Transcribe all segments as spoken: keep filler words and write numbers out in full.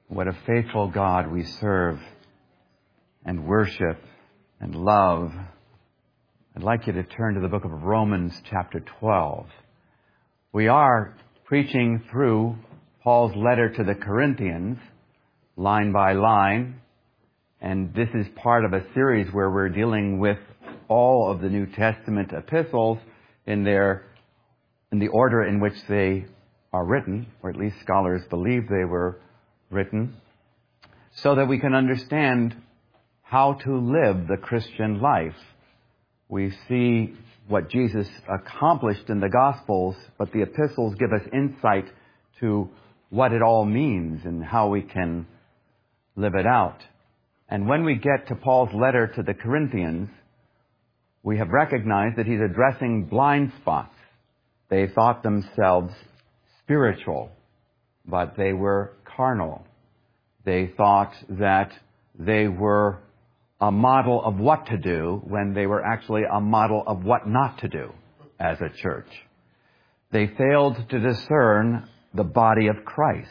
What a faithful God we serve and worship and love. I'd like you to turn to the book of Romans chapter twelve. We are preaching through Paul's letter to the Corinthians, line by line, and this is part of a series where we're dealing with all of the New Testament epistles in their in the order in which they are written, or at least scholars believe they were written, so that we can understand how to live the Christian life. We see what Jesus accomplished in the Gospels, but the epistles give us insight to what it all means and how we can live it out. And when we get to Paul's letter to the Corinthians, we have recognized that he's addressing blind spots. They thought themselves spiritual, but they were carnal. They thought that they were a model of what to do when they were actually a model of what not to do as a church. They failed to discern the body of Christ.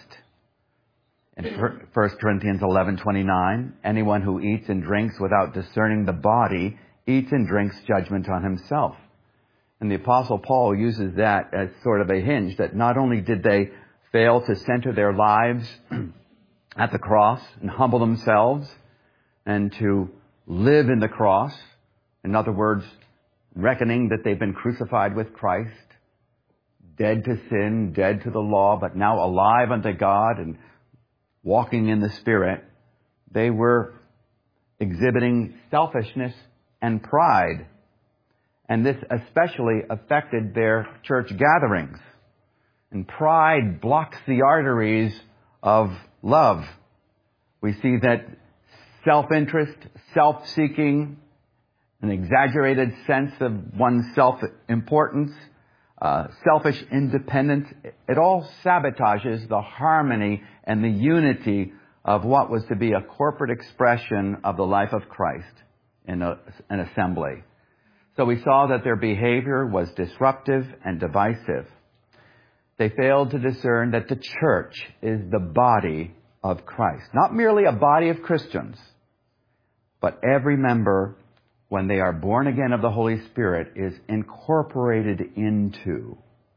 In First Corinthians eleven twenty-nine, anyone who eats and drinks without discerning the body eats and drinks judgment on himself. And the Apostle Paul uses that as sort of a hinge, that not only did they fail to center their lives at the cross and humble themselves and to live in the cross, in other words, reckoning that they've been crucified with Christ, dead to sin, dead to the law, but now alive unto God and walking in the Spirit, they were exhibiting selfishness and pride. And this especially affected their church gatherings. And pride blocks the arteries of love. We see that self-interest, self-seeking, an exaggerated sense of one's self-importance, uh, selfish independence, it all sabotages the harmony and the unity of what was to be a corporate expression of the life of Christ in a, an assembly. So we saw that their behavior was disruptive and divisive. They failed to discern that the church is the body of Christ. Not merely a body of Christians, but every member, when they are born again of the Holy Spirit, is incorporated into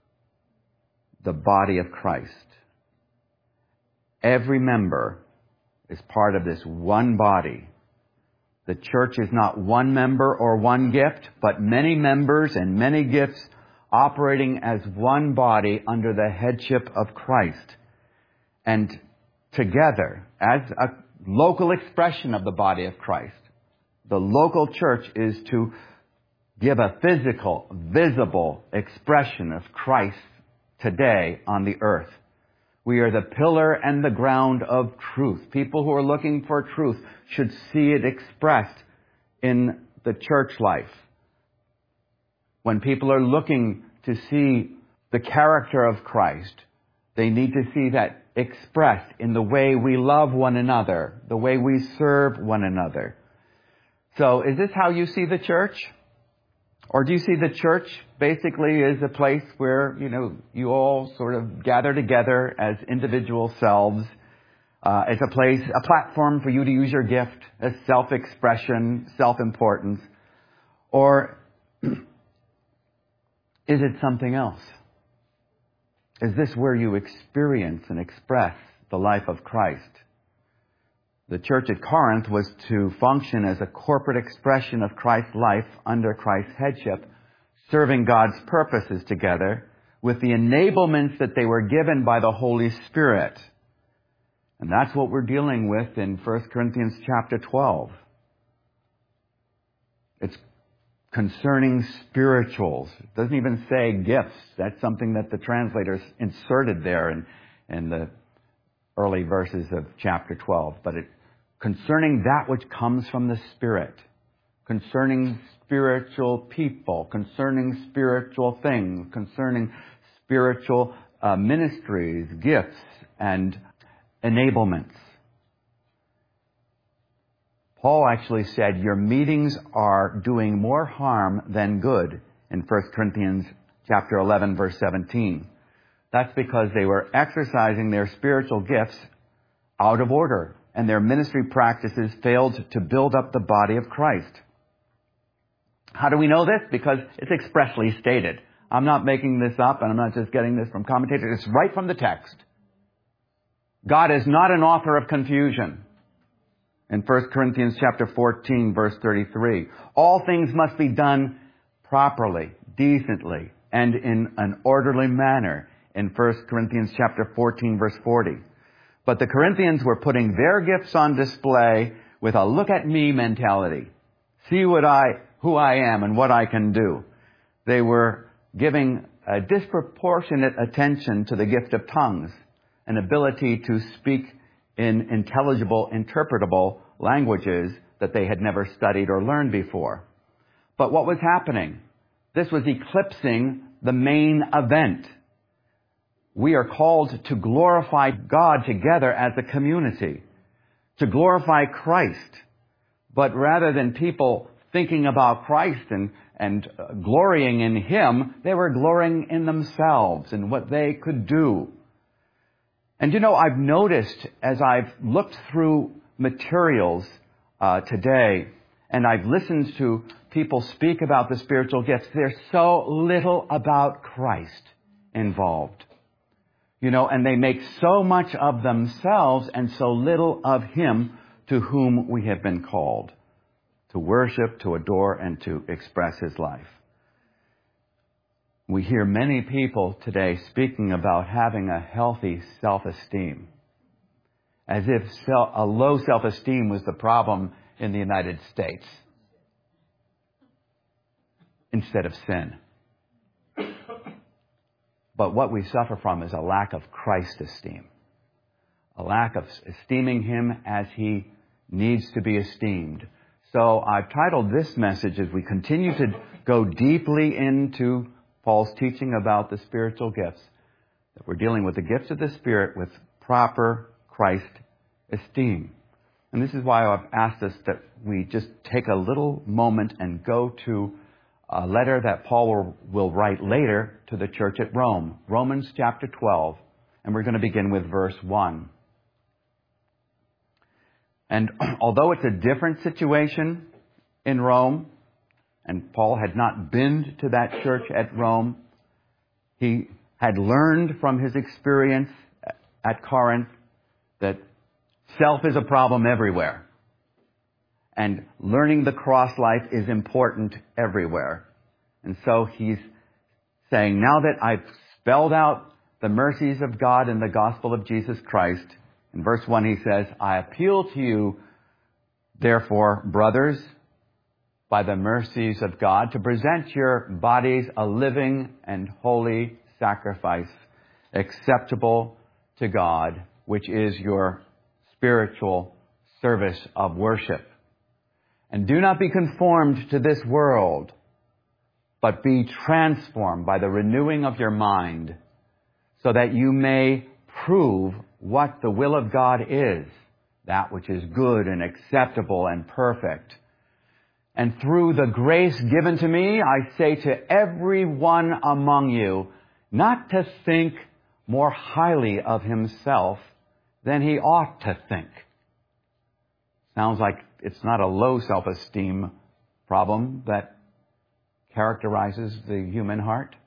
the body of Christ. Every member is part of this one body. The church is not one member or one gift, but many members and many gifts operating as one body under the headship of Christ. And together, as a local expression of the body of Christ, the local church is to give a physical, visible expression of Christ today on the earth. We are the pillar and the ground of truth. People who are looking for truth should see it expressed in the church life. When people are looking to see the character of Christ, they need to see that expressed in the way we love one another, the way we serve one another. So is this how you see the church? Or do you see the church basically as a place where, you know, you all sort of gather together as individual selves, uh, as a place, a platform for you to use your gift, as self-expression, self-importance? Or is it something else? Is this where you experience and express the life of Christ? The church at Corinth was to function as a corporate expression of Christ's life under Christ's headship, serving God's purposes together with the enablements that they were given by the Holy Spirit. And that's what we're dealing with in First Corinthians chapter twelve. It's concerning spirituals. It doesn't even say gifts. That's something that the translators inserted there in, in the early verses of chapter twelve. But it concerning that which comes from the Spirit, concerning spiritual people, concerning spiritual things, concerning spiritual uh, ministries, gifts, and enablements. Paul actually said, your meetings are doing more harm than good in First Corinthians chapter eleven, verse seventeen. That's because they were exercising their spiritual gifts out of order, and their ministry practices failed to build up the body of Christ. How do we know this? Because it's expressly stated. I'm not making this up, and I'm not just getting this from commentators. It's right from the text. God is not an author of confusion. In First Corinthians chapter fourteen, verse thirty-three, all things must be done properly, decently, and in an orderly manner. In First Corinthians chapter fourteen, verse forty. But the Corinthians were putting their gifts on display with a look at me mentality. See what I, who I am and what I can do. They were giving a disproportionate attention to the gift of tongues, an ability to speak in intelligible, interpretable languages that they had never studied or learned before. But what was happening? This was eclipsing the main event. We are called to glorify God together as a community, to glorify Christ. But rather than people thinking about Christ and, and uh, glorying in Him, they were glorying in themselves and what they could do. And you know, I've noticed as I've looked through materials uh, today, and I've listened to people speak about the spiritual gifts, there's so little about Christ involved. You know, and they make so much of themselves and so little of Him to whom we have been called to worship, to adore, and to express His life. We hear many people today speaking about having a healthy self-esteem, as if self, a low self-esteem was the problem in the United States instead of sin. But what we suffer from is a lack of Christ esteem, a lack of esteeming Him as He needs to be esteemed. So I've titled this message, as we continue to go deeply into Paul's teaching about the spiritual gifts, that we're dealing with the gifts of the Spirit with proper Christ esteem. And this is why I've asked us that we just take a little moment and go to a letter that Paul will, will write later to the church at Rome, Romans chapter twelve, and we're going to begin with verse one. And although it's a different situation in Rome, and Paul had not been to that church at Rome, he had learned from his experience at Corinth that self is a problem everywhere. And learning the cross life is important everywhere. And so he's saying, now that I've spelled out the mercies of God in the gospel of Jesus Christ, in verse one he says, I appeal to you, therefore, brothers, by the mercies of God, to present your bodies a living and holy sacrifice, acceptable to God, which is your spiritual service of worship. And do not be conformed to this world, but be transformed by the renewing of your mind, so that you may prove what the will of God is, that which is good and acceptable and perfect. And through the grace given to me, I say to every one among you, not to think more highly of himself than he ought to think. Sounds like it's not a low self-esteem problem that characterizes the human heart.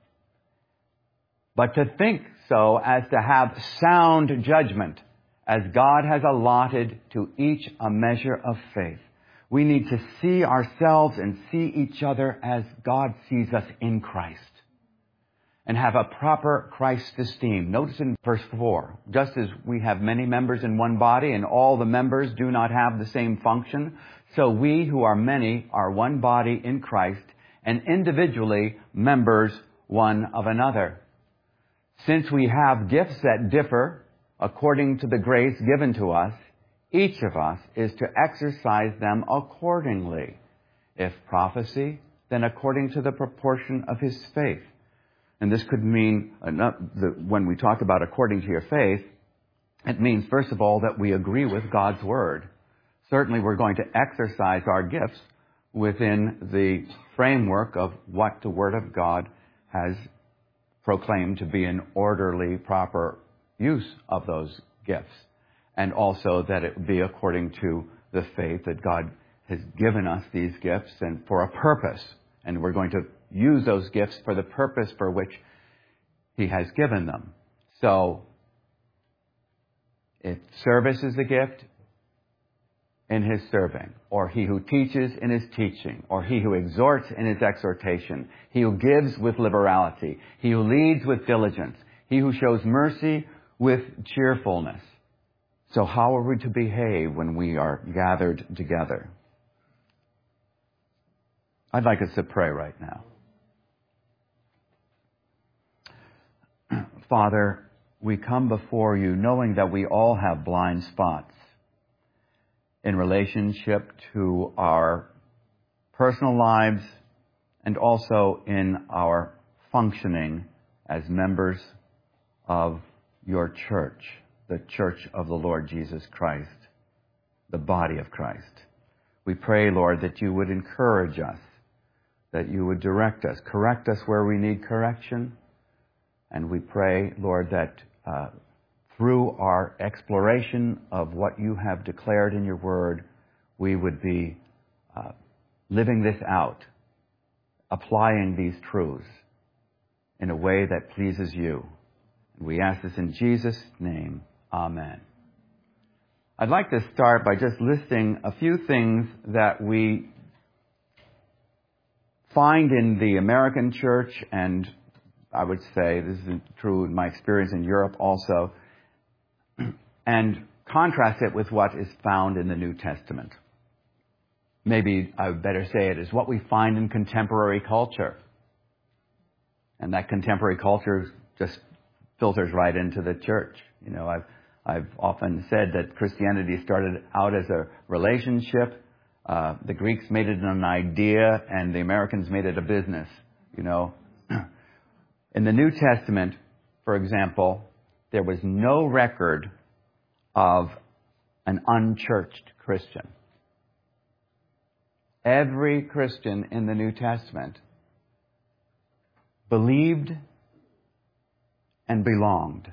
But to think so as to have sound judgment, as God has allotted to each a measure of faith. We need to see ourselves and see each other as God sees us in Christ, and have a proper Christ esteem. Notice in verse four, just as we have many members in one body and all the members do not have the same function, so we who are many are one body in Christ and individually members one of another. Since we have gifts that differ according to the grace given to us, each of us is to exercise them accordingly. If prophecy, then according to the proportion of his faith. And this could mean, when we talk about according to your faith, it means, first of all, that we agree with God's Word. Certainly we're going to exercise our gifts within the framework of what the Word of God has proclaimed to be an orderly, proper use of those gifts. and also that it be according to the faith that God has given us these gifts and for a purpose. And we're going to use those gifts for the purpose for which He has given them. So, if service is a gift, in his serving, or he who teaches in his teaching, or he who exhorts in his exhortation, he who gives with liberality, he who leads with diligence, he who shows mercy with cheerfulness. So how are we to behave when we are gathered together? I'd like us to pray right now. Father, we come before you knowing that we all have blind spots in relationship to our personal lives and also in our functioning as members of your church, the church of the Lord Jesus Christ, the body of Christ. We pray, Lord, that you would encourage us, that you would direct us, correct us where we need correction. And we pray, Lord, that uh, through our exploration of what you have declared in your word, we would be uh, living this out, applying these truths in a way that pleases you. And we ask this in Jesus' name. Amen. I'd like to start by just listing a few things that we find in the American church, and I would say this is true in my experience in Europe also, and contrast it with what is found in the New Testament. Maybe I would better say it is what we find in contemporary culture. And that contemporary culture just filters right into the church. You know, I've I've often said that Christianity started out as a relationship. Uh, the Greeks made it an idea, and the Americans made it a business. You know, in the New Testament, for example, there was no record of an unchurched Christian. Every Christian in the New Testament believed and belonged.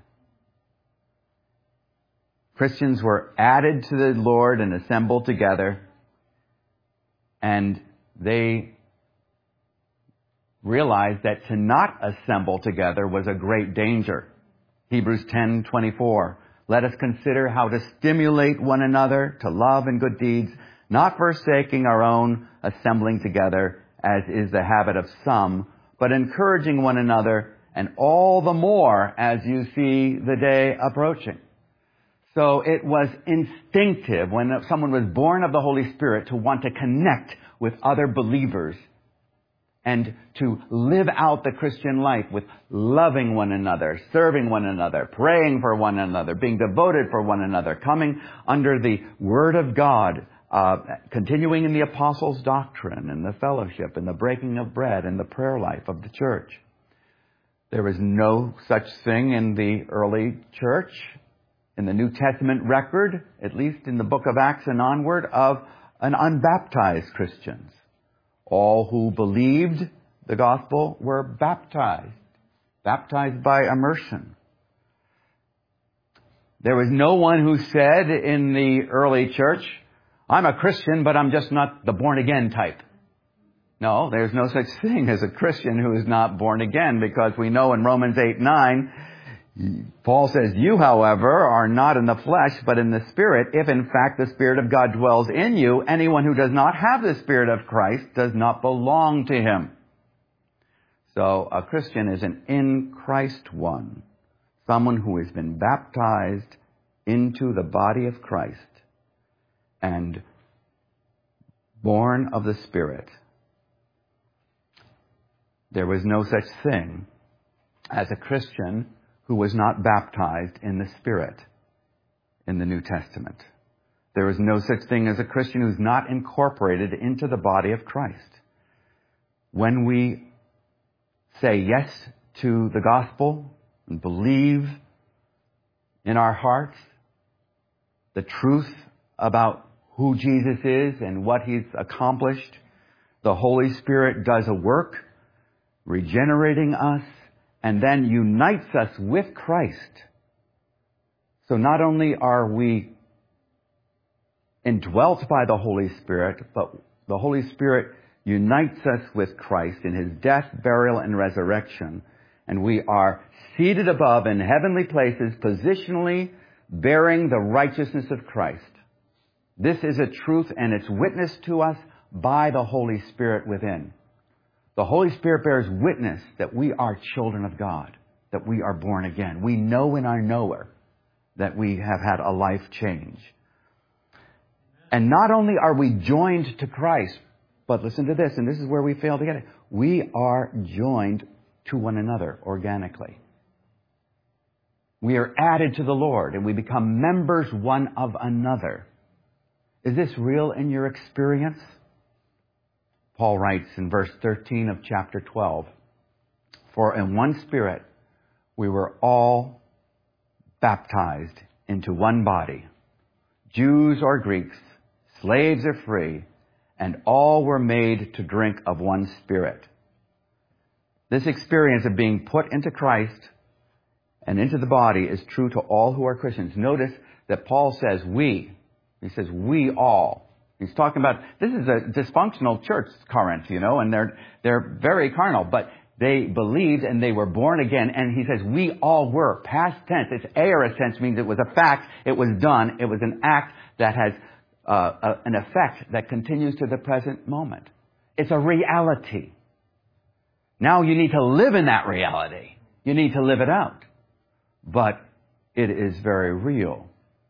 Christians were added to the Lord and assembled together, and they realized that to not assemble together was a great danger. Hebrews ten twenty-four. Let us consider how to stimulate one another to love and good deeds, not forsaking our own assembling together, as is the habit of some, but encouraging one another, and all the more as you see the day approaching. So it was instinctive when someone was born of the Holy Spirit to want to connect with other believers and to live out the Christian life with loving one another, serving one another, praying for one another, being devoted for one another, coming under the Word of God, uh, continuing in the apostles' doctrine and the fellowship and the breaking of bread and the prayer life of the church. There was no such thing in the early church, in the New Testament record, at least in the book of Acts and onward, of an unbaptized Christians. All who believed the gospel were baptized, baptized by immersion. There was no one who said in the early church, I'm a Christian, but I'm just not the born-again type. No, there's no such thing as a Christian who is not born again, because we know in Romans eight nine, Paul says, you, however, are not in the flesh, but in the Spirit, if in fact the Spirit of God dwells in you. Anyone who does not have the Spirit of Christ does not belong to him. So a Christian is an in Christ one, someone who has been baptized into the body of Christ and born of the Spirit. There was no such thing as a Christian who was not baptized in the Spirit in the New Testament. There is no such thing as a Christian who's not incorporated into the body of Christ. When we say yes to the gospel and believe in our hearts the truth about who Jesus is and what He's accomplished, the Holy Spirit does a work regenerating us, and then unites us with Christ. So not only are we indwelt by the Holy Spirit, but the Holy Spirit unites us with Christ in his death, burial, and resurrection. And we are seated above in heavenly places, positionally bearing the righteousness of Christ. This is a truth, and it's witnessed to us by the Holy Spirit within. The Holy Spirit bears witness that we are children of God, that we are born again. We know in our knower that we have had a life change. And not only are we joined to Christ, but listen to this, and this is where we fail to get it. We are joined to one another organically. We are added to the Lord, and we become members one of another. Is this real in your experience? Paul writes in verse thirteen of chapter twelve, "For in one Spirit we were all baptized into one body, Jews or Greeks, slaves or free, and all were made to drink of one Spirit." This experience of being put into Christ and into the body is true to all who are Christians. Notice that Paul says we. He says we all. He's talking about, this is a dysfunctional church, Corinth, you know, and they're, they're very carnal, but they believed and they were born again. And he says we all were. Past tense. It's aorist tense, means it was a fact. It was done. It was an act that has uh, a, an effect that continues to the present moment. It's a reality. Now you need to live in that reality. You need to live it out. But it is very real.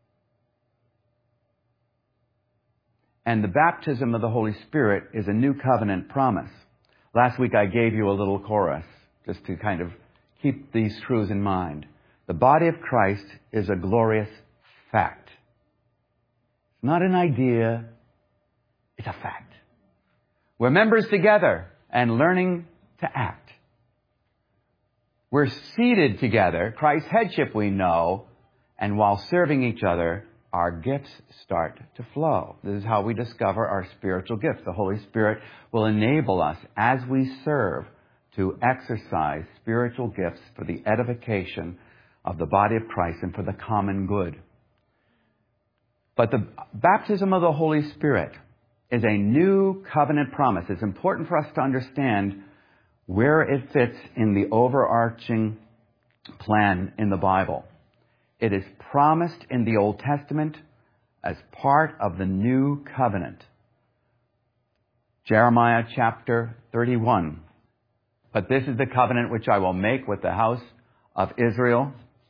And the baptism of the Holy Spirit is a new covenant promise. Last week I gave you a little chorus just to kind of keep these truths in mind. The body of Christ is a glorious fact. It's not an idea. It's a fact. We're members together and learning to act. We're seated together, Christ's headship we know, and while serving each other, our gifts start to flow. This is how we discover our spiritual gifts. The Holy Spirit will enable us as we serve to exercise spiritual gifts for the edification of the body of Christ and for the common good. But the baptism of the Holy Spirit is a new covenant promise. It's important for us to understand where it fits in the overarching plan in the Bible. It is promised in the Old Testament as part of the new covenant. Jeremiah chapter thirty-one. "But this is the covenant which I will make with the house of Israel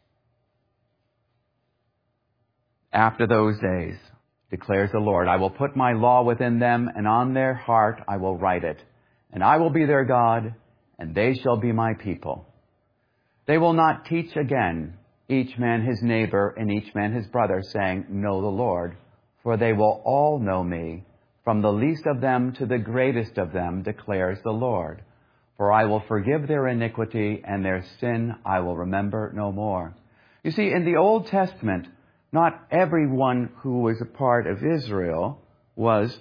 after those days, declares the Lord. I will put my law within them, and on their heart I will write it. And I will be their God, and they shall be my people. They will not teach again, each man his neighbor and each man his brother, saying, Know the Lord. For they will all know me, from the least of them to the greatest of them, declares the Lord. For I will forgive their iniquity, and their sin I will remember no more." You see, in the Old Testament, not everyone who was a part of Israel was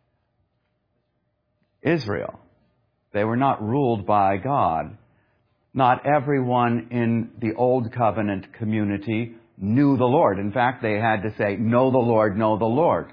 Israel. They were not ruled by God. Not everyone in the Old Covenant community knew the Lord. In fact, they had to say, "Know the Lord, know the Lord."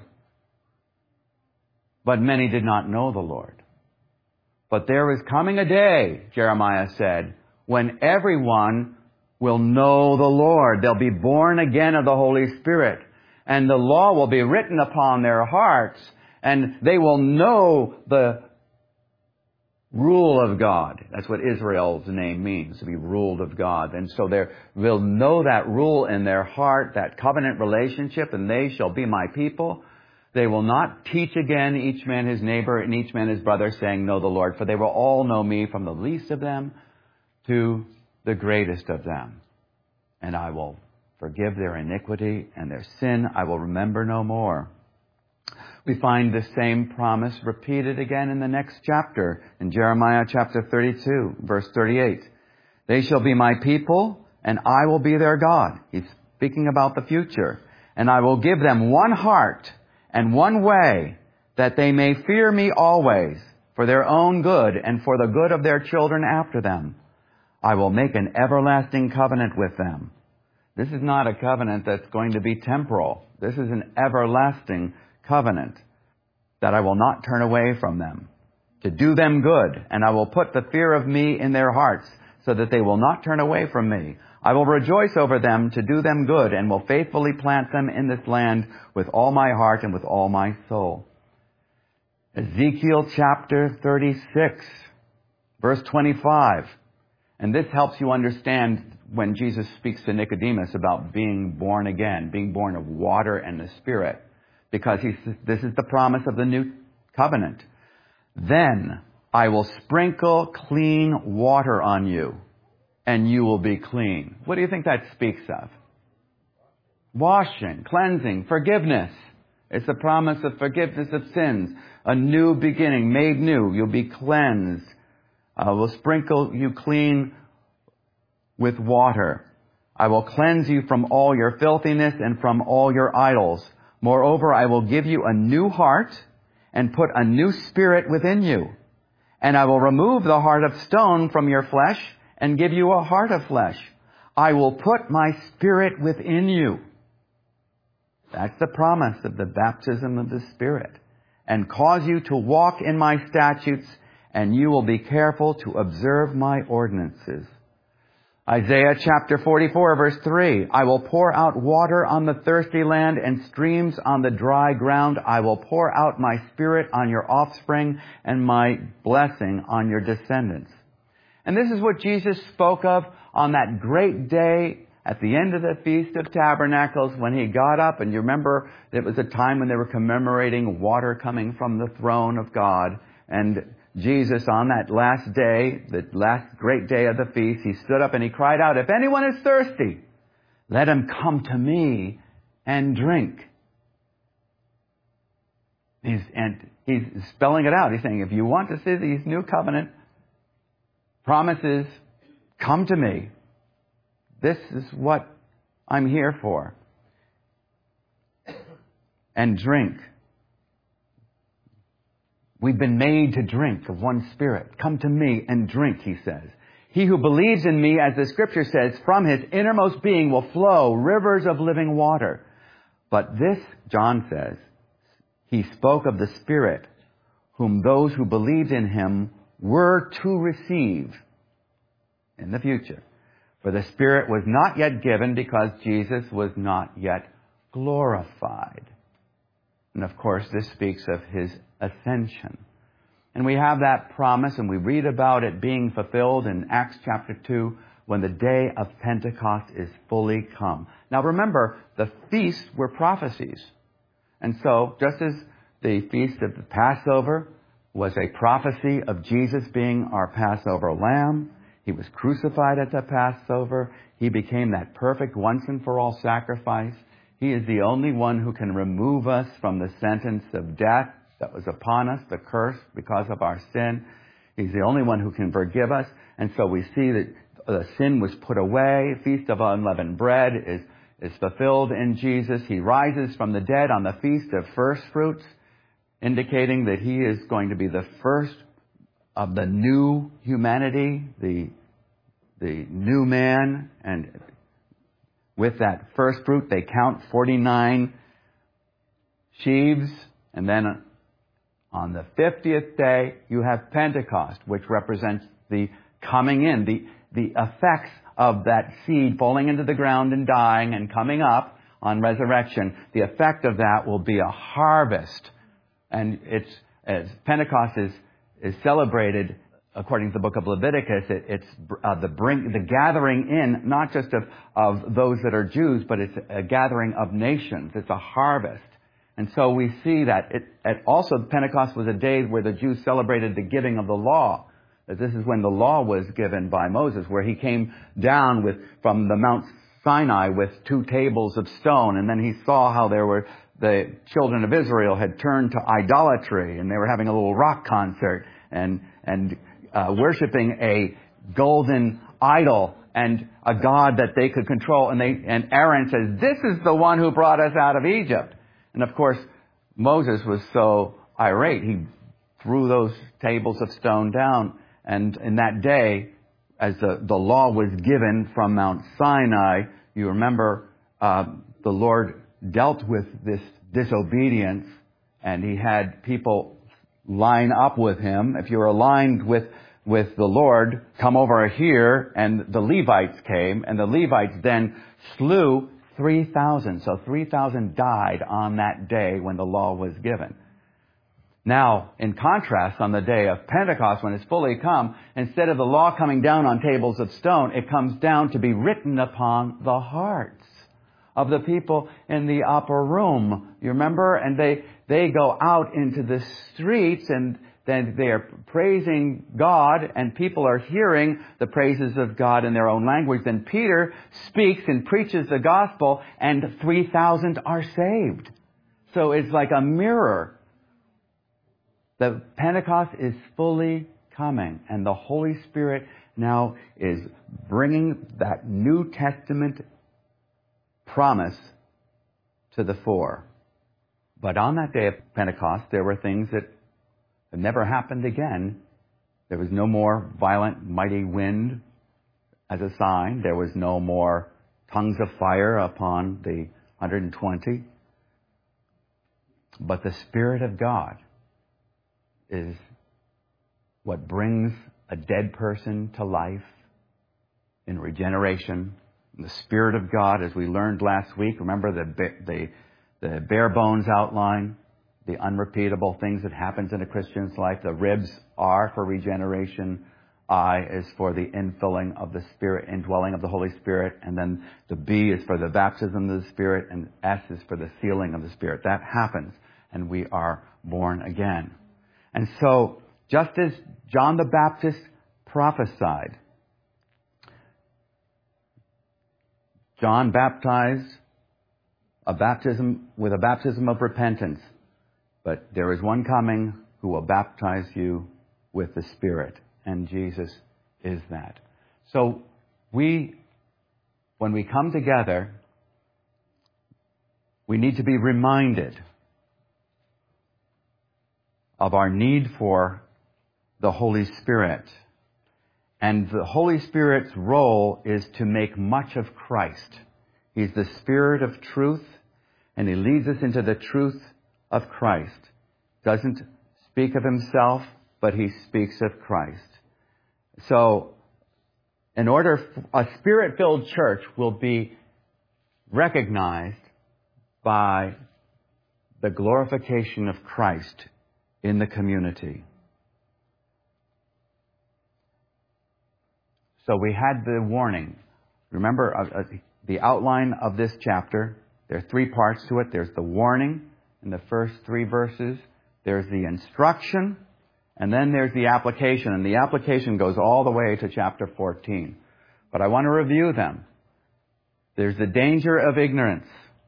But many did not know the Lord. But there is coming a day, Jeremiah said, when everyone will know the Lord. They'll be born again of the Holy Spirit. And the law will be written upon their hearts. And they will know the rule of God. That's what Israel's name means, to be ruled of God. And so they will know that rule in their heart, that covenant relationship, and they shall be my people. They will not teach again, each man his neighbor and each man his brother, saying, Know the Lord. For they will all know me, from the least of them to the greatest of them. And I will forgive their iniquity, and their sin I will remember no more. We find the same promise repeated again in the next chapter, in Jeremiah chapter thirty-two, verse thirty-eight. They shall be my people, and I will be their God. He's speaking about the future. And I will give them one heart and one way, that they may fear me always, for their own good and for the good of their children after them. I will make an everlasting covenant with them. This is not a covenant that's going to be temporal. This is an everlasting covenant, that I will not turn away from them, to do them good, and I will put the fear of me in their hearts, so that they will not turn away from me. I will rejoice over them to do them good, and will faithfully plant them in this land with all my heart and with all my soul. Ezekiel chapter thirty-six, verse twenty-five. And this helps you understand when Jesus speaks to Nicodemus about being born again, being born of water and the Spirit. Because he's, this is the promise of the new covenant. Then I will sprinkle clean water on you, and you will be clean. What do you think that speaks of? Washing, cleansing, forgiveness. It's a promise of forgiveness of sins. A new beginning, made new. You'll be cleansed. I will sprinkle you clean with water. I will cleanse you from all your filthiness and from all your idols. Moreover, I will give you a new heart and put a new spirit within you. And I will remove the heart of stone from your flesh and give you a heart of flesh. I will put my Spirit within you. That's the promise of the baptism of the Spirit. And cause you to walk in my statutes, and you will be careful to observe my ordinances. Isaiah chapter forty-four, verse three. I will pour out water on the thirsty land and streams on the dry ground. I will pour out my Spirit on your offspring and my blessing on your descendants. And this is what Jesus spoke of on that great day at the end of the Feast of Tabernacles when he got up. And you remember it was a time when they were commemorating water coming from the throne of God. And Jesus, on that last day, the last great day of the feast, he stood up and he cried out, if anyone is thirsty, let him come to me and drink. He's, and he's spelling it out. He's saying, if you want to see these new covenant promises, come to me. This is what I'm here for. And drink. We've been made to drink of one Spirit. Come to me and drink, he says. He who believes in me, as the Scripture says, from his innermost being will flow rivers of living water. But this, John says, he spoke of the Spirit, whom those who believed in him were to receive in the future. For the Spirit was not yet given because Jesus was not yet glorified. And of course, this speaks of his ascension. And we have that promise, and we read about it being fulfilled in Acts chapter two, when the day of Pentecost is fully come. Now remember, the feasts were prophecies. And so, just as the feast of the Passover was a prophecy of Jesus being our Passover lamb, he was crucified at the Passover. He became that perfect once and for all sacrifice. He is the only one who can remove us from the sentence of death that was upon us, the curse because of our sin. He's the only one who can forgive us. And so we see that the sin was put away. Feast of Unleavened Bread is, is fulfilled in Jesus. He rises from the dead on the Feast of First Fruits, indicating that he is going to be the first of the new humanity, the, the new man. And with that first fruit, they count forty-nine sheaves. And then on the fiftieth day, you have Pentecost, which represents the coming in, the, the effects of that seed falling into the ground and dying and coming up on resurrection. The effect of that will be a harvest. And it's, as Pentecost is, is celebrated, according to the book of Leviticus, it, it's uh, the bring, the gathering in, not just of, of those that are Jews, but it's a gathering of nations. It's a harvest. And so we see that it, it also Pentecost was a day where the Jews celebrated the giving of the law. That this is when the law was given by Moses, where he came down with from the Mount Sinai with two tables of stone, and then he saw how there were the children of Israel had turned to idolatry, and they were having a little rock concert and and uh, worshiping a golden idol and a god that they could control. And they and Aaron says, "This is the one who brought us out of Egypt." And of course, Moses was so irate, he threw those tables of stone down. And in that day, as the, the law was given from Mount Sinai, you remember uh, the Lord dealt with this disobedience and he had people line up with him. If you were aligned with, with the Lord, come over here, and the Levites came, and the Levites then slew three thousand. So three thousand died on that day when the law was given. Now, in contrast, on the day of Pentecost, when it's fully come, instead of the law coming down on tables of stone, it comes down to be written upon the hearts of the people in the upper room. You remember? And they, they go out into the streets, and then they are praising God, and people are hearing the praises of God in their own language. Then Peter speaks and preaches the gospel, and three thousand are saved. So it's like a mirror. The Pentecost is fully coming, and the Holy Spirit now is bringing that New Testament promise to the fore. But on that day of Pentecost, there were things that have never happened again. There was no more violent, mighty wind as a sign. There was no more tongues of fire upon the one hundred twenty. But the Spirit of God is what brings a dead person to life in regeneration. The Spirit of God, as we learned last week, remember the, the, the bare bones outline, the unrepeatable things that happens in a Christian's life. The ribs are for regeneration. I is for the infilling of the Spirit, indwelling of the Holy Spirit. And then the B is for the baptism of the Spirit. And S is for the sealing of the Spirit. That happens, and we are born again. And so, just as John the Baptist prophesied, John baptized a baptism with a baptism of repentance, but there is one coming who will baptize you with the Spirit, and Jesus is that. So we, when we come together, we need to be reminded of our need for the Holy Spirit. And the Holy Spirit's role is to make much of Christ. He's the Spirit of truth, and He leads us into the truth of Christ. Doesn't speak of Himself, but He speaks of Christ. So, in order, a Spirit-filled church will be recognized by the glorification of Christ in the community. So we had the warning. Remember uh, uh, the outline of this chapter. There are three parts to it. There's the warning in the first three verses. There's the instruction. And then there's the application. And the application goes all the way to chapter fourteen. But I want to review them. There's the danger of ignorance.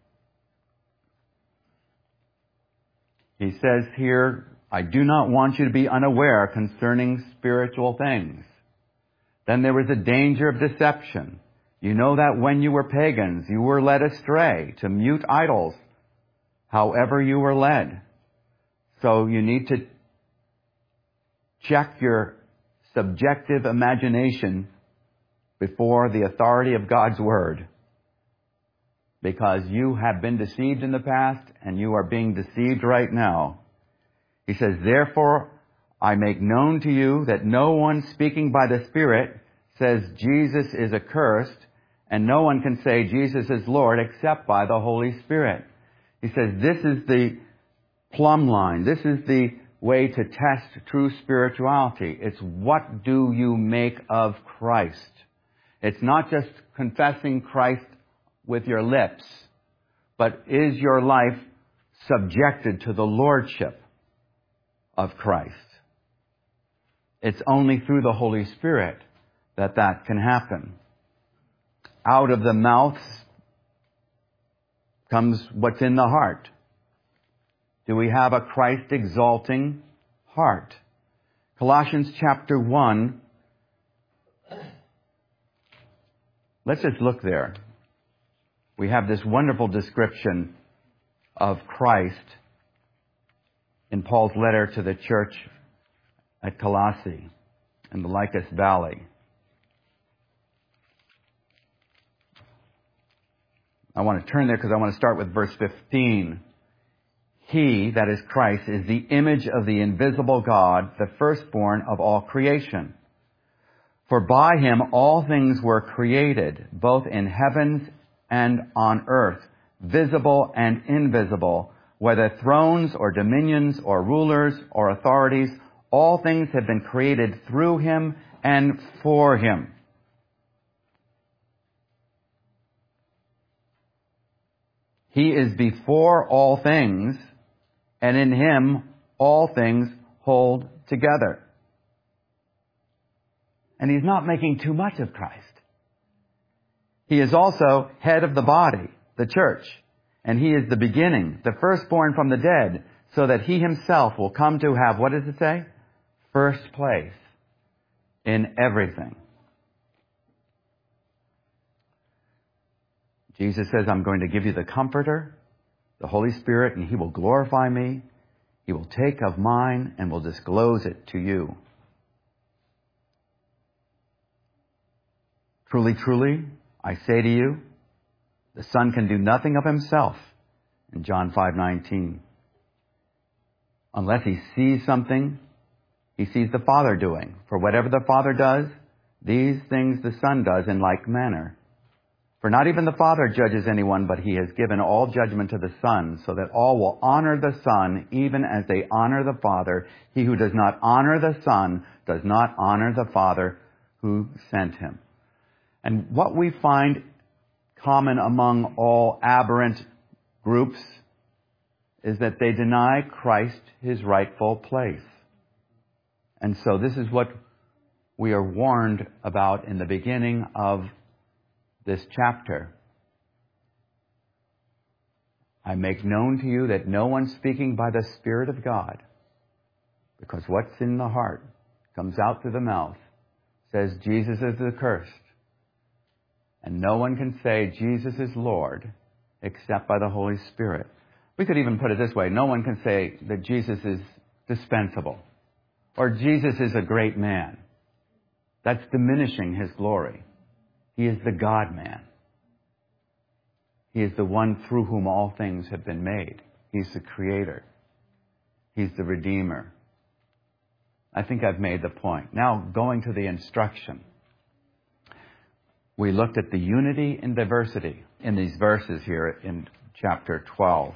He says here, I do not want you to be unaware concerning spiritual things. Then there was a danger of deception. You know that when you were pagans, you were led astray to mute idols, however you were led. So you need to check your subjective imagination before the authority of God's Word, because you have been deceived in the past and you are being deceived right now. He says, therefore, I make known to you that no one speaking by the Spirit says Jesus is accursed, and no one can say Jesus is Lord except by the Holy Spirit. He says this is the plumb line. This is the way to test true spirituality. It's what do you make of Christ? It's not just confessing Christ with your lips, but is your life subjected to the lordship of Christ? It's only through the Holy Spirit that that can happen. Out of the mouth comes what's in the heart. Do we have a Christ-exalting heart? Colossians chapter one. Let's just look there. We have this wonderful description of Christ in Paul's letter to the church at Colossae in the Lycus Valley. I want to turn there because I want to start with verse fifteen. He, that is Christ, is the image of the invisible God, the firstborn of all creation. For by him all things were created, both in heavens and on earth, visible and invisible, whether thrones or dominions or rulers or authorities, all things have been created through him and for him. He is before all things, and in him all things hold together. And he's not making too much of Christ. He is also head of the body, the church. And he is the beginning, the firstborn from the dead, so that he himself will come to have, what does it say? First place in everything. Jesus says, I'm going to give you the Comforter, the Holy Spirit, and he will glorify me. He will take of mine and will disclose it to you. Truly, truly, I say to you, the Son can do nothing of himself, in John five nineteen. Unless he sees something, he sees the Father doing. For whatever the Father does, these things the Son does in like manner. For not even the Father judges anyone, but he has given all judgment to the Son, so that all will honor the Son, even as they honor the Father. He who does not honor the Son does not honor the Father who sent him. And what we find common among all aberrant groups is that they deny Christ his rightful place. And so this is what we are warned about in the beginning of this chapter. I make known to you that no one speaking by the Spirit of God, because what's in the heart comes out through the mouth, says Jesus is accursed. And no one can say Jesus is Lord except by the Holy Spirit. We could even put it this way. No one can say that Jesus is dispensable or Jesus is a great man. That's diminishing his glory. He is the God-man. He is the one through whom all things have been made. He's the Creator. He's the Redeemer. I think I've made the point. Now, going to the instruction. We looked at the unity and diversity in these verses here in chapter twelve.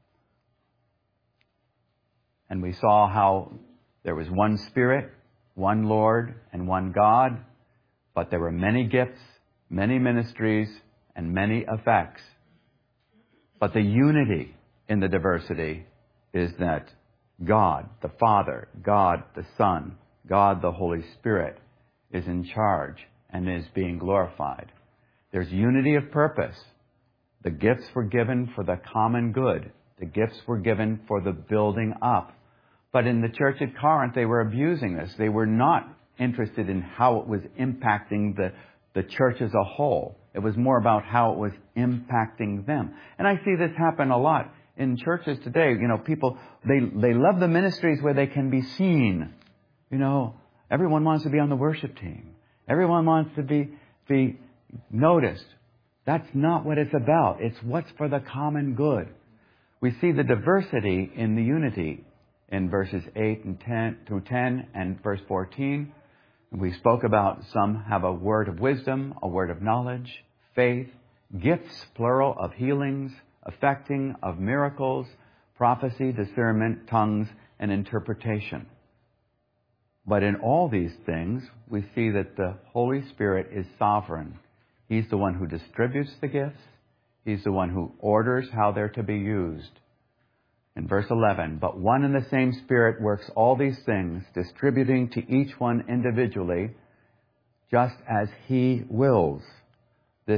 And we saw how there was one Spirit, one Lord, and one God, but there were many gifts, many ministries, and many effects. But the unity in the diversity is that God, the Father, God, the Son, God, the Holy Spirit, is in charge and is being glorified. There's unity of purpose. The gifts were given for the common good. The gifts were given for the building up. But in the church at Corinth, they were abusing this. They were not interested in how it was impacting the, the church as a whole. It was more about how it was impacting them. And I see this happen a lot in churches today. You know, people, they, they love the ministries where they can be seen. You know, everyone wants to be on the worship team. Everyone wants to be, be noticed. That's not what it's about. It's what's for the common good. We see the diversity in the unity in verses eight and ten through ten and verse fourteen. We spoke about some have a word of wisdom, a word of knowledge, faith, gifts, plural, of healings, effecting of miracles, prophecy, discernment, tongues, and interpretation. But in all these things, we see that the Holy Spirit is sovereign. He's the one who distributes the gifts. He's the one who orders how they're to be used. In verse eleven, but one and the same Spirit works all these things, distributing to each one individually, just as He wills. This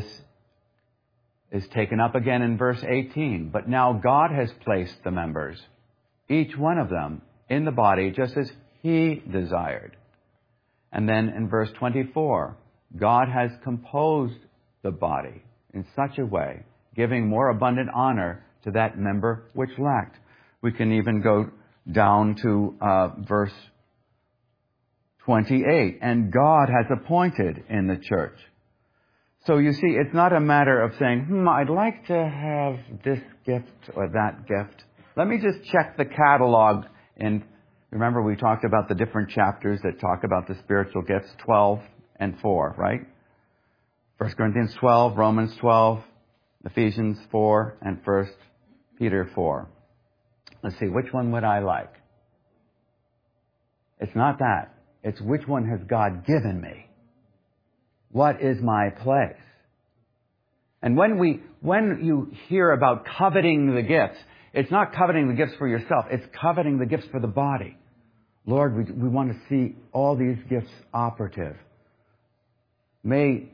is taken up again in verse eighteen. But now God has placed the members, each one of them, in the body, just as He desired. And then in verse twenty-four, God has composed the body in such a way, giving more abundant honor to that member which lacked. We can even go down to uh, verse twenty-eight. And God has appointed in the church. So you see, it's not a matter of saying, hmm, I'd like to have this gift or that gift. let me just check the catalog. And remember, we talked about the different chapters that talk about the spiritual gifts, twelve and four, right? First Corinthians twelve, Romans twelve, Ephesians four, and First Peter four. Let's see, which one would I like? It's not that. It's which one has God given me? What is my place? And when we, when you hear about coveting the gifts, it's not coveting the gifts for yourself. It's coveting the gifts for the body. Lord, we, we want to see all these gifts operative. May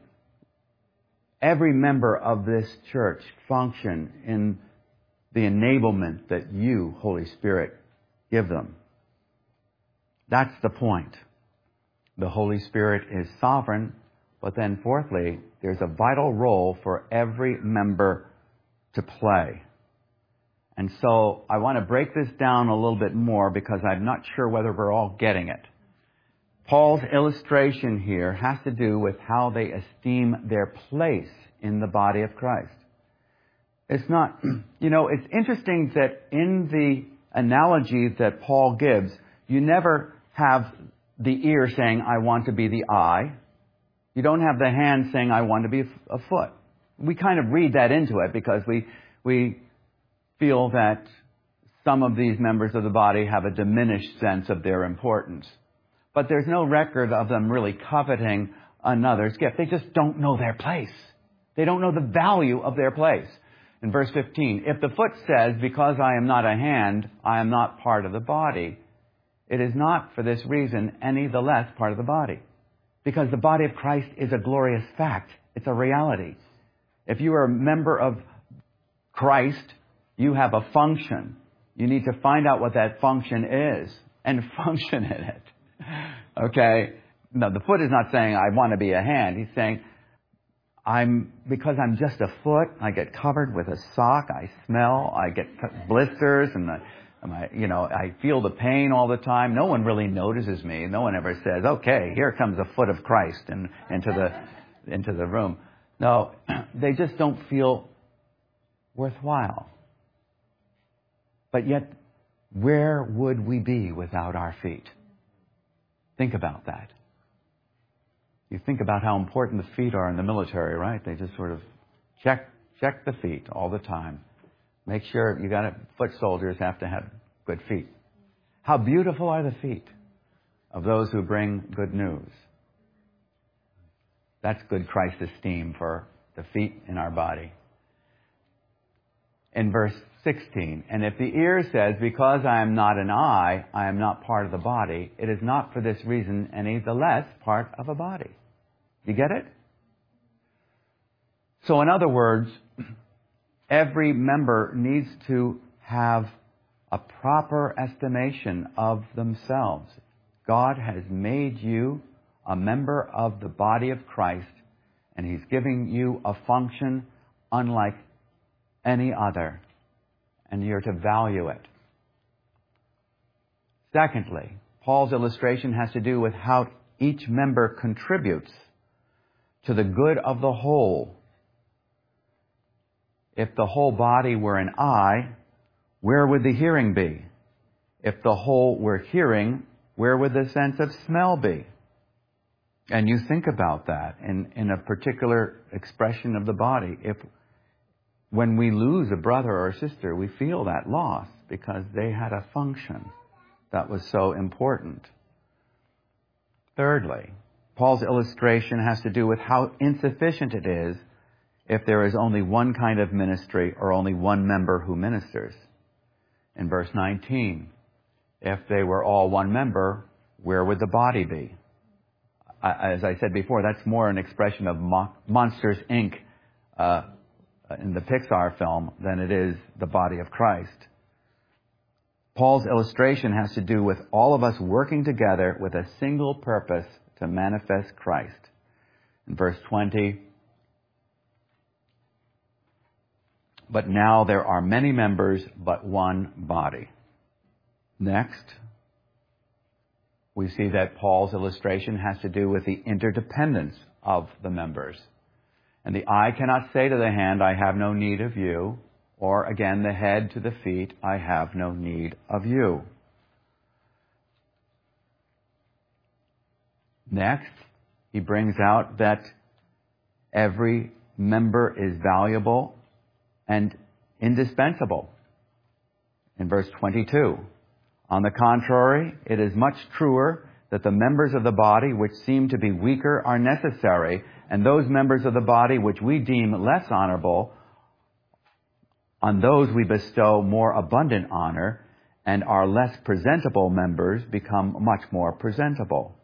every member of this church function in the enablement that you, Holy Spirit, give them. That's the point. The Holy Spirit is sovereign, but then fourthly, there's a vital role for every member to play. And so I want to break this down a little bit more because I'm not sure whether we're all getting it. Paul's illustration here has to do with how they esteem their place in the body of Christ. It's not, you know, it's interesting that in the analogy that Paul gives, you never have the ear saying, I want to be the eye. You don't have the hand saying, I want to be a foot. We kind of read that into it because we, we feel that some of these members of the body have a diminished sense of their importance. But there's no record of them really coveting another's gift. They just don't know their place. They don't know the value of their place. In verse fifteen, if the foot says, because I am not a hand, I am not part of the body, it is not for this reason any the less part of the body. Because the body of Christ is a glorious fact. It's a reality. If you are a member of Christ, you have a function. You need to find out what that function is and function in it. Okay? No, the foot is not saying, I want to be a hand. He's saying, I'm, because I'm just a foot, I get covered with a sock, I smell, I get blisters, and the, my, you know, I feel the pain all the time. No one really notices me. No one ever says, okay, here comes a foot of Christ in, into the, into the room. No, they just don't feel worthwhile. But yet, where would we be without our feet? Think about that. You think about how important the feet are in the military, right? They just sort of check check the feet all the time. Make sure you got it. Foot soldiers have to have good feet. How beautiful are the feet of those who bring good news. That's good Christ esteem for the feet in our body. In verse sixteen, and if the ear says, because I am not an eye, I am not part of the body, it is not for this reason any the less part of a body. You get it? So in other words, every member needs to have a proper estimation of themselves. God has made you a member of the body of Christ, and He's giving you a function unlike any other, and you're to value it. Secondly, Paul's illustration has to do with how each member contributes to the good of the whole. If the whole body were an eye, where would the hearing be? If the whole were hearing, where would the sense of smell be? And you think about that in, in a particular expression of the body. If when we lose a brother or sister, we feel that loss because they had a function that was so important. Thirdly, Paul's illustration has to do with how insufficient it is if there is only one kind of ministry or only one member who ministers. In verse nineteen, if they were all one member, where would the body be? As I said before, that's more an expression of Monsters, Incorporated uh, in the Pixar film than it is the body of Christ. Paul's illustration has to do with all of us working together with a single purpose to manifest Christ. In verse twenty, but now there are many members, but one body. Next, we see that Paul's illustration has to do with the interdependence of the members. And the eye cannot say to the hand, I have no need of you, Or again, the head to the feet, I have no need of you. Next, he brings out that every member is valuable and indispensable. In verse twenty-two, on the contrary, it is much truer that the members of the body which seem to be weaker are necessary, and those members of the body which we deem less honorable, on those we bestow more abundant honor, and our less presentable members become much more presentable.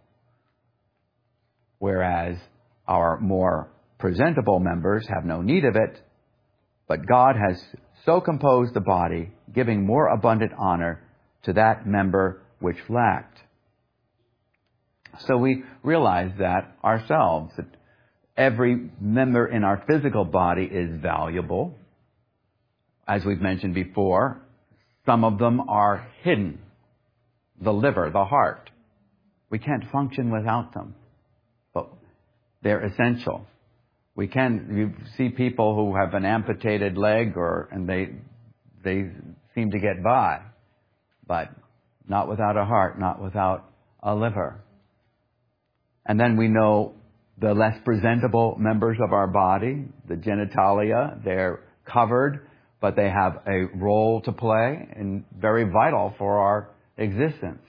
Whereas our more presentable members have no need of it, but God has so composed the body, giving more abundant honor to that member which lacked. So we realize that ourselves, that every member in our physical body is valuable. As we've mentioned before, some of them are hidden. The liver, the heart. We can't function without them, but they're essential. We can, you see people who have an amputated leg or, and they, they seem to get by, but not without a heart, not without a liver. And then we know the less presentable members of our body, the genitalia, they're covered, but they have a role to play and very vital for our existence.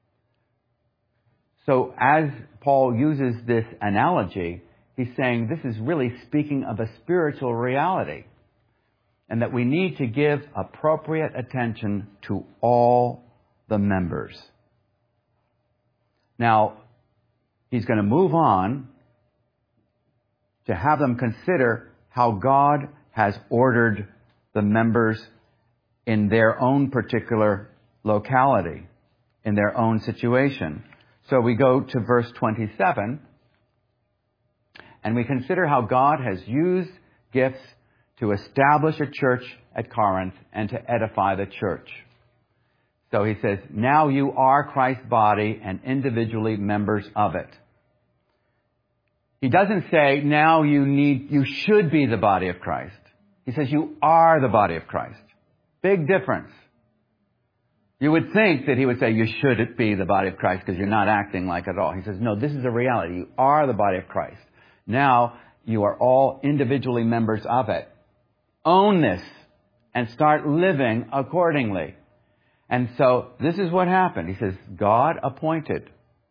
So as Paul uses this analogy, he's saying this is really speaking of a spiritual reality, and that we need to give appropriate attention to all the members. Now, he's going to move on to have them consider how God has ordered the members in their own particular locality, in their own situation. So we go to verse twenty-seven, and we consider how God has used gifts to establish a church at Corinth and to edify the church. So he says, now you are Christ's body and individually members of it. He doesn't say, now you need, you should be the body of Christ. He says, you are the body of Christ. Big difference. You would think that he would say, you should be the body of Christ because you're not acting like it all. He says, no, this is a reality. You are the body of Christ. Now you are all individually members of it. Own this and start living accordingly. And so this is what happened. He says, God appointed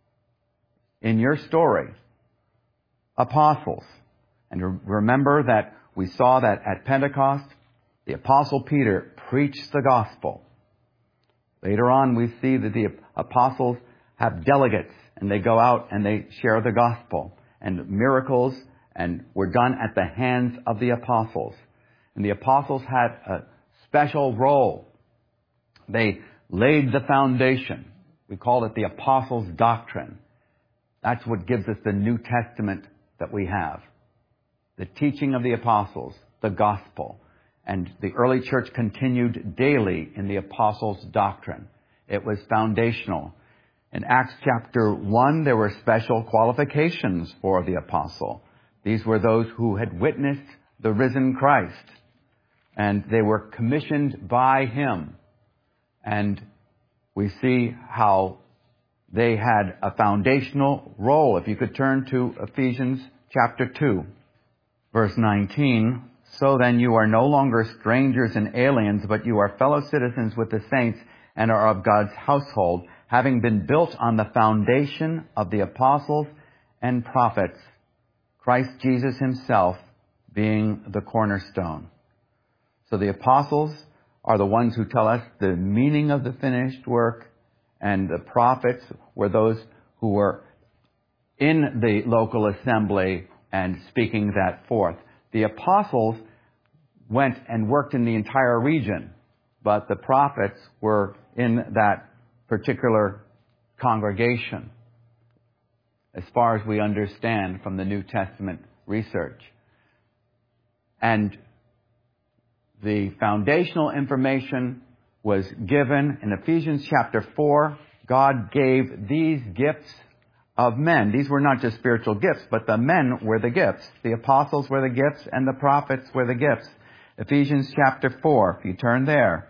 in your story apostles. And remember that we saw that at Pentecost, the Apostle Peter preached the gospel. Later on, we see that the apostles have delegates, and they go out and they share the gospel. And miracles and were done at the hands of the apostles. And the apostles had a special role. They laid the foundation. We call it the apostles' doctrine. That's what gives us the New Testament that we have. The teaching of the apostles, the gospel. And the early church continued daily in the apostles' doctrine. It was foundational. In Acts chapter one, there were special qualifications for the apostle. These were those who had witnessed the risen Christ. And they were commissioned by him. And we see how they had a foundational role. If you could turn to Ephesians chapter two, verse nineteen. So then you are no longer strangers and aliens, but you are fellow citizens with the saints and are of God's household, having been built on the foundation of the apostles and prophets, Christ Jesus himself being the cornerstone. So the apostles are the ones who tell us the meaning of the finished work, and the prophets were those who were in the local assembly and speaking that forth. The apostles went and worked in the entire region, but the prophets were in that particular congregation, as far as we understand from the New Testament research. And the foundational information was given in Ephesians chapter four. God gave these gifts of men. These were not just spiritual gifts, but the men were the gifts. The apostles were the gifts and the prophets were the gifts. Ephesians chapter four, if you turn there.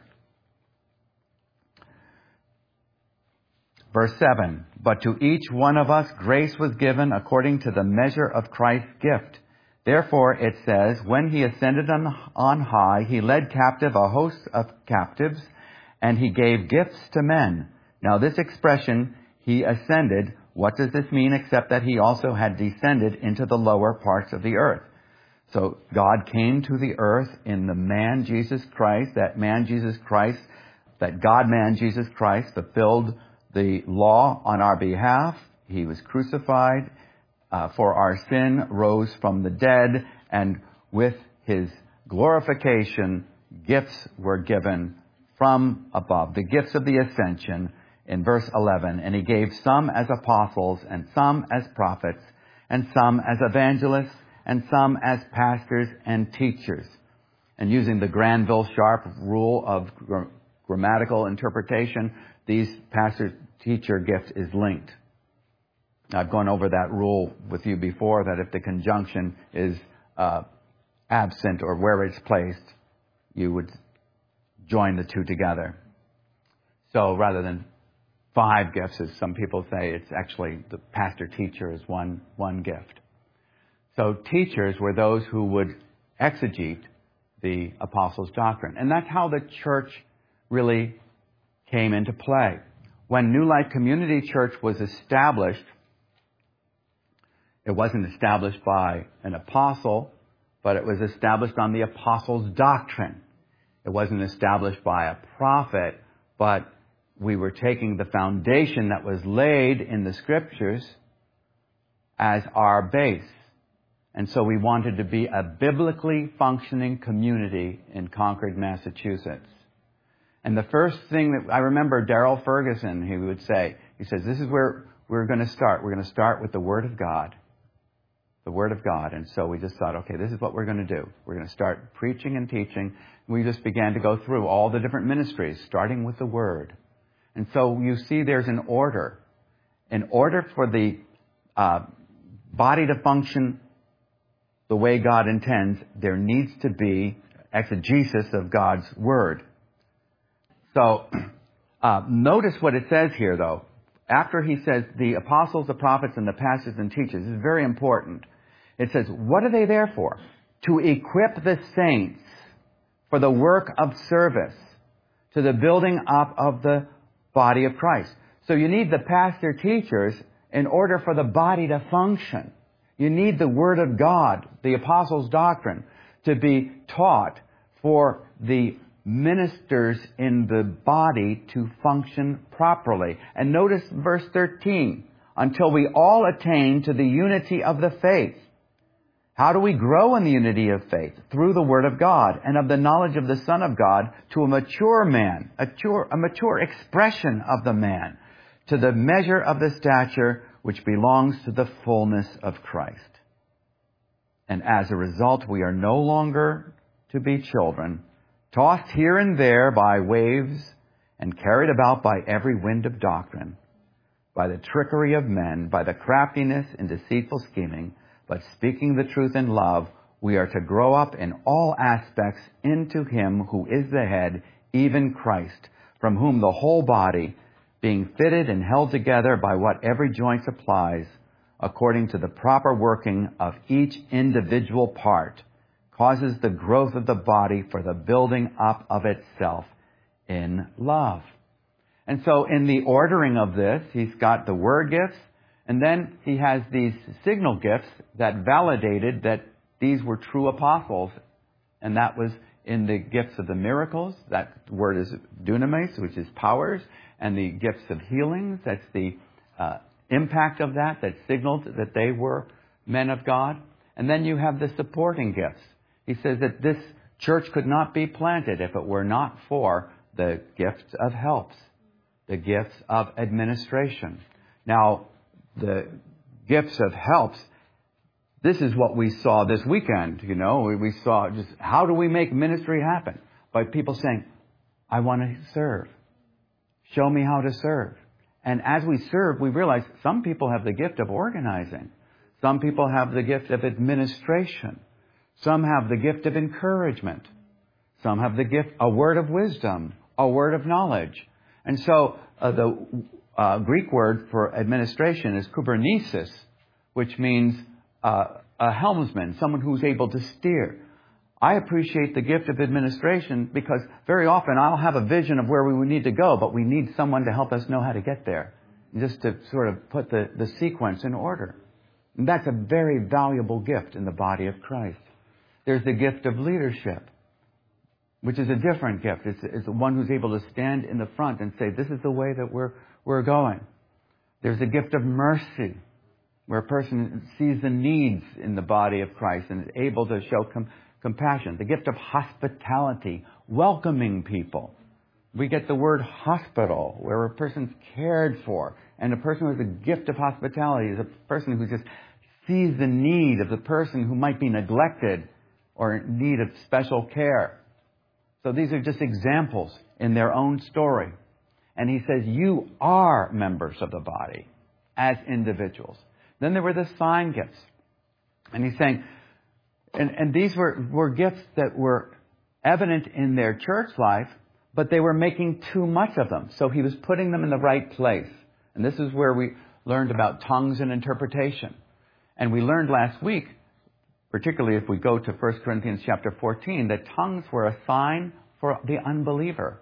Verse seven, but to each one of us grace was given according to the measure of Christ's gift. Therefore, it says, when he ascended on, on high, he led captive a host of captives, and he gave gifts to men. Now this expression, he ascended, what does this mean except that he also had descended into the lower parts of the earth? So God came to the earth in the man Jesus Christ, that man Jesus Christ, that God-man Jesus Christ fulfilled the law on our behalf. He was crucified uh, for our sin, rose from the dead, and with his glorification, gifts were given from above, the gifts of the ascension in verse eleven. And he gave some as apostles, and some as prophets, and some as evangelists, and some as pastors and teachers. And using the Granville Sharp rule of gr- grammatical interpretation, these pastor-teacher gift is linked. I've gone over that rule with you before, that if the conjunction is uh, absent or where it's placed, you would join the two together. So rather than five gifts, as some people say, it's actually the pastor-teacher is one, one gift. So teachers were those who would exegete the apostles' doctrine. And that's how the church really came into play. When New Life Community Church was established, it wasn't established by an apostle, but it was established on the apostles' doctrine. It wasn't established by a prophet, but we were taking the foundation that was laid in the Scriptures as our base. And so we wanted to be a biblically functioning community in Concord, Massachusetts. And the first thing that I remember Darrell Ferguson, he would say, he says, this is where we're going to start. We're going to start with the Word of God. The Word of God. And so we just thought, okay, this is what we're going to do. We're going to start preaching and teaching. We just began to go through all the different ministries, starting with the Word. And so you see there's an order. In order for the uh, body to function the way God intends, there needs to be exegesis of God's Word. So, uh, notice what it says here, though. After he says the apostles, the prophets, and the pastors and teachers, this is very important. It says, what are they there for? To equip the saints for the work of service, to the building up of the body of Christ. So you need the pastor teachers in order for the body to function. You need the Word of God, the apostles' doctrine, to be taught for the ministers in the body to function properly. And notice verse thirteen, until we all attain to the unity of the faith. How do we grow in the unity of faith? Through the Word of God and of the knowledge of the Son of God, to a mature man, a mature, a mature expression of the man, to the measure of the stature which belongs to the fullness of Christ. And as a result, we are no longer to be children, tossed here and there by waves and carried about by every wind of doctrine, by the trickery of men, by the craftiness and deceitful scheming, but speaking the truth in love, we are to grow up in all aspects into Him who is the head, even Christ, from whom the whole body, being fitted and held together by what every joint supplies, according to the proper working of each individual part, causes the growth of the body for the building up of itself in love. And so in the ordering of this, he's got the word gifts, and then he has these signal gifts that validated that these were true apostles. And that was in the gifts of the miracles. That word is dunamis, which is powers. And the gifts of healings, that's the uh, impact of that, that signaled that they were men of God. And then you have the supporting gifts. He says that this church could not be planted if it were not for the gifts of helps, the gifts of administration. Now, the gifts of helps, this is what we saw this weekend, you know. We, we saw just how do we make ministry happen? By people saying, I want to serve. Show me how to serve. And as we serve, we realize some people have the gift of organizing. Some people have the gift of administration. Some have the gift of encouragement. Some have the gift, a word of wisdom, a word of knowledge. And so uh, the uh, Greek word for administration is kubernesis, which means uh, a helmsman, someone who's able to steer. I appreciate the gift of administration because very often I'll have a vision of where we would need to go, but we need someone to help us know how to get there, just to sort of put the, the sequence in order. And that's a very valuable gift in the body of Christ. There's the gift of leadership, which is a different gift. It's, it's the one who's able to stand in the front and say, this is the way that we're, we're going. There's the gift of mercy, where a person sees the needs in the body of Christ and is able to show com- compassion. The gift of hospitality, welcoming people. We get the word hospital, where a person's cared for. And a person with a gift of hospitality is a person who just sees the need of the person who might be neglected or in need of special care. So these are just examples in their own story. And he says, you are members of the body as individuals. Then there were the sign gifts. And he's saying, and, and these were, were gifts that were evident in their church life, but they were making too much of them. So he was putting them in the right place. And this is where we learned about tongues and interpretation. And we learned last week, particularly if we go to First Corinthians chapter fourteen, that tongues were a sign for the unbeliever.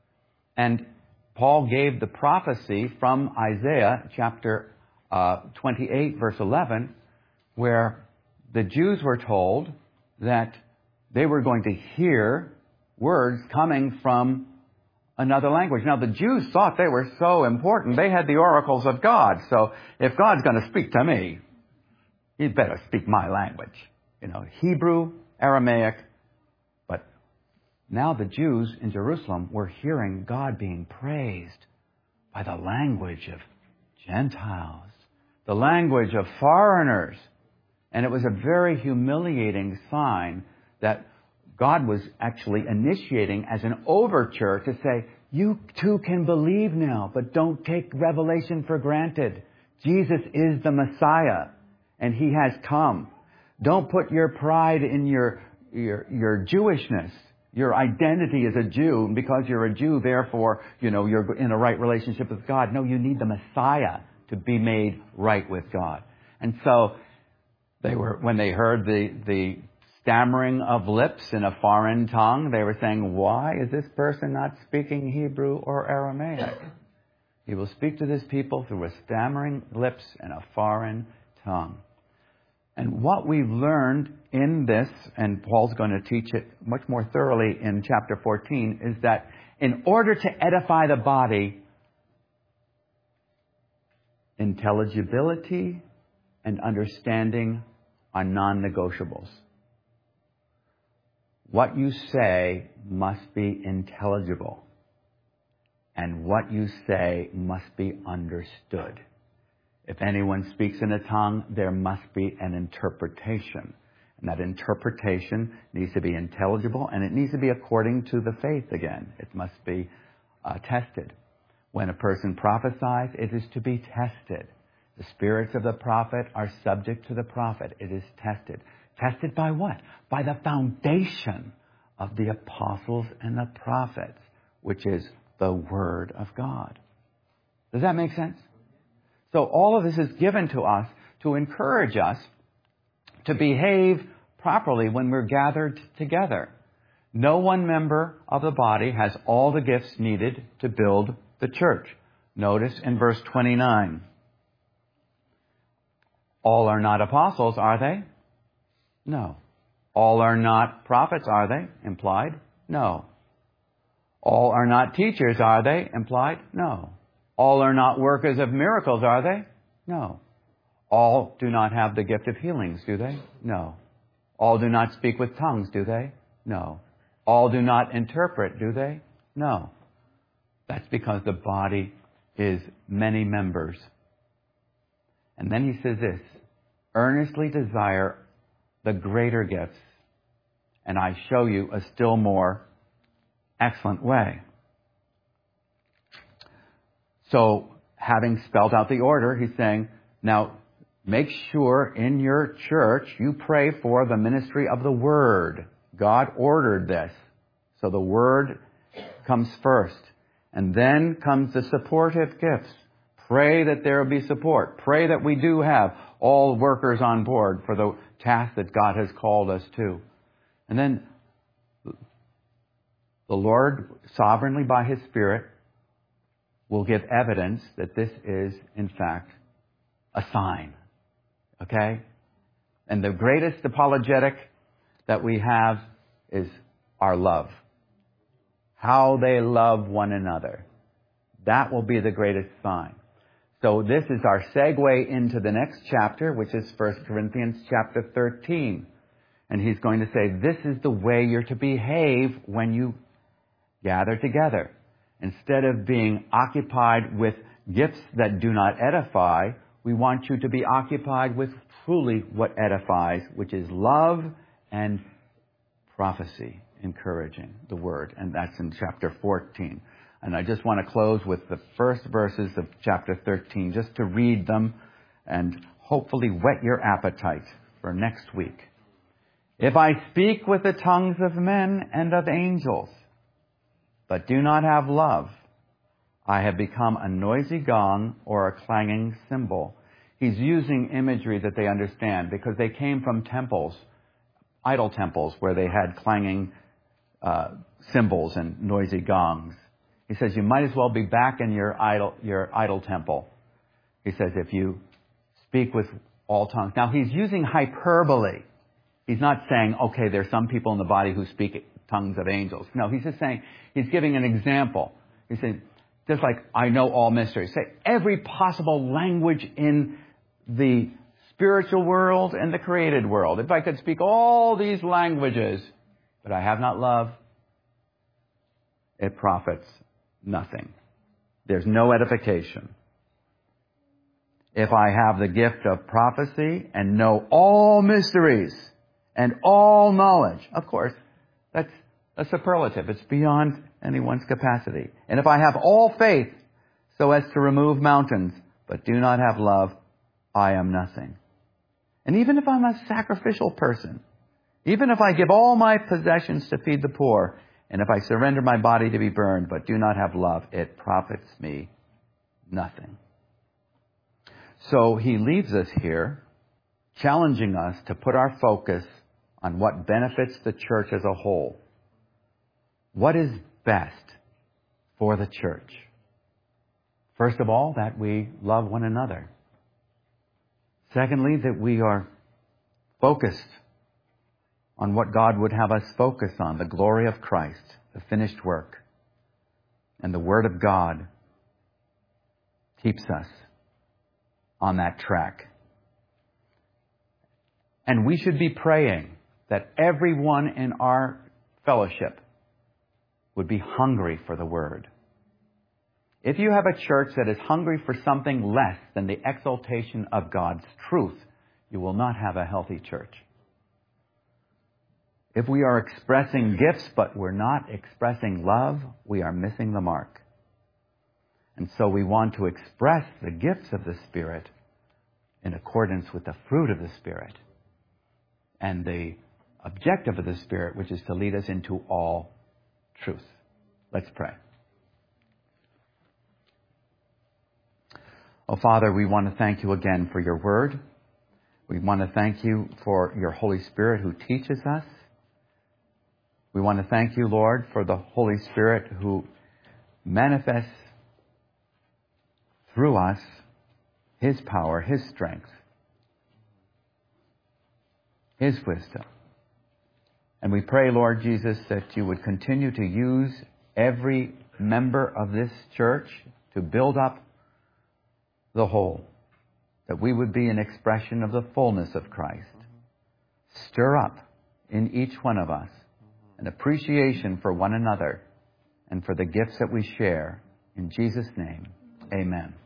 And Paul gave the prophecy from Isaiah chapter uh, twenty-eight, verse eleven, where the Jews were told that they were going to hear words coming from another language. Now, the Jews thought they were so important. They had the oracles of God. So if God's going to speak to me, he'd better speak my language. You know, Hebrew, Aramaic. But now the Jews in Jerusalem were hearing God being praised by the language of Gentiles, the language of foreigners. And it was a very humiliating sign that God was actually initiating as an overture to say, you too can believe now, but don't take revelation for granted. Jesus is the Messiah, and he has come. Don't put your pride in your, your, your Jewishness, your identity as a Jew. And because you're a Jew, therefore, you know, you're in a right relationship with God. No, you need the Messiah to be made right with God. And so they were, when they heard the, the stammering of lips in a foreign tongue, they were saying, why is this person not speaking Hebrew or Aramaic? He will speak to this people through a stammering lips and a foreign tongue. And what we've learned in this, and Paul's going to teach it much more thoroughly in chapter fourteen, is that in order to edify the body, intelligibility and understanding are non-negotiables. What you say must be intelligible, and what you say must be understood. If anyone speaks in a tongue, there must be an interpretation. And that interpretation needs to be intelligible, and it needs to be according to the faith again. It must be uh, tested. When a person prophesies, it is to be tested. The spirits of the prophet are subject to the prophet. It is tested. Tested by what? By the foundation of the apostles and the prophets, which is the Word of God. Does that make sense? So all of this is given to us to encourage us to behave properly when we're gathered together. No one member of the body has all the gifts needed to build the church. Notice in verse twenty-nine. All are not apostles, are they? No. All are not prophets, are they? Implied? No. All are not teachers, are they? Implied? No. All are not workers of miracles, are they? No. All do not have the gift of healings, do they? No. All do not speak with tongues, do they? No. All do not interpret, do they? No. That's because the body is many members. And then he says this, earnestly desire the greater gifts, and I show you a still more excellent way. So, having spelled out the order, he's saying, now, make sure in your church you pray for the ministry of the Word. God ordered this. So the Word comes first. And then comes the supportive gifts. Pray that there will be support. Pray that we do have all workers on board for the task that God has called us to. And then the Lord, sovereignly by His Spirit, will give evidence that this is, in fact, a sign. Okay? And the greatest apologetic that we have is our love. How they love one another. That will be the greatest sign. So this is our segue into the next chapter, which is First Corinthians chapter thirteen. And he's going to say, this is the way you're to behave when you gather together. Instead of being occupied with gifts that do not edify, we want you to be occupied with truly what edifies, which is love and prophecy, encouraging the word. And that's in chapter fourteen. And I just want to close with the first verses of chapter thirteen, just to read them and hopefully whet your appetite for next week. If I speak with the tongues of men and of angels, but do not have love, I have become a noisy gong or a clanging cymbal. He's using imagery that they understand because they came from temples, idol temples, where they had clanging uh, cymbals and noisy gongs. He says, you might as well be back in your idol, your idol temple. He says, if you speak with all tongues. Now, he's using hyperbole. He's not saying, okay, there's some people in the body who speak tongues of angels. No, he's just saying, he's giving an example. He's saying, just like I know all mysteries. Say every possible language in the spiritual world and the created world. If I could speak all these languages, but I have not love, it profits nothing. There's no edification. If I have the gift of prophecy and know all mysteries and all knowledge, of course, that's a superlative. It's beyond anyone's capacity. And if I have all faith so as to remove mountains, but do not have love, I am nothing. And even if I'm a sacrificial person, even if I give all my possessions to feed the poor, and if I surrender my body to be burned, but do not have love, it profits me nothing. So he leaves us here, challenging us to put our focus on what benefits the church as a whole. What is best for the church? First of all, that we love one another. Secondly, that we are focused on what God would have us focus on, the glory of Christ, the finished work. And the Word of God keeps us on that track. And we should be praying that everyone in our fellowship would be hungry for the Word. If you have a church that is hungry for something less than the exaltation of God's truth, you will not have a healthy church. If we are expressing gifts, but we're not expressing love, we are missing the mark. And so we want to express the gifts of the Spirit in accordance with the fruit of the Spirit and the objective of the Spirit, which is to lead us into all truth. Let's pray. Oh, Father, we want to thank you again for your word. We want to thank you for your Holy Spirit who teaches us. We want to thank you, Lord, for the Holy Spirit who manifests through us His power, His strength, His wisdom. And we pray, Lord Jesus, that you would continue to use every member of this church to build up the whole, that we would be an expression of the fullness of Christ. Stir up in each one of us an appreciation for one another and for the gifts that we share. In Jesus' name, amen.